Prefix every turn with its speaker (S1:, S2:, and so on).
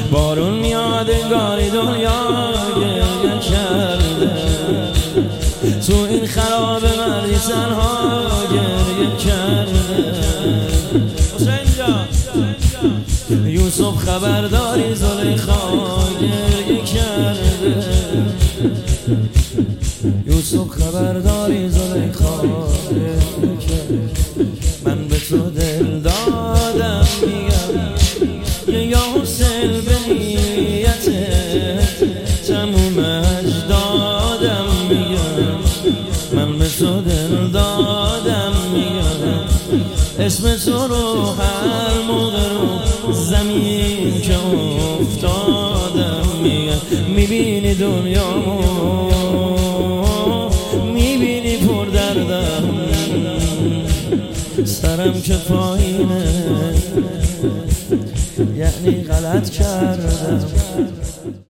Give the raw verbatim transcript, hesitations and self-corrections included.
S1: بارون میاد انگاری دنیا گریه کرده، تو این خراب مردی تنها گریه کرده. حسین جان یوسف خبرداری زلیخا گریه کرده، یوسف خبرداری زلیخا گریه کرده. من به تو دل دادم میگم یا حسین به نیته تموم اجدادم میگم، من به تو دل دادم میگم اسم تو رو هر موقع رو زمین که افتادم میگم. میبینی دنیا میبینی پر دردم، سرم که پایینه یعنی غلط کردم.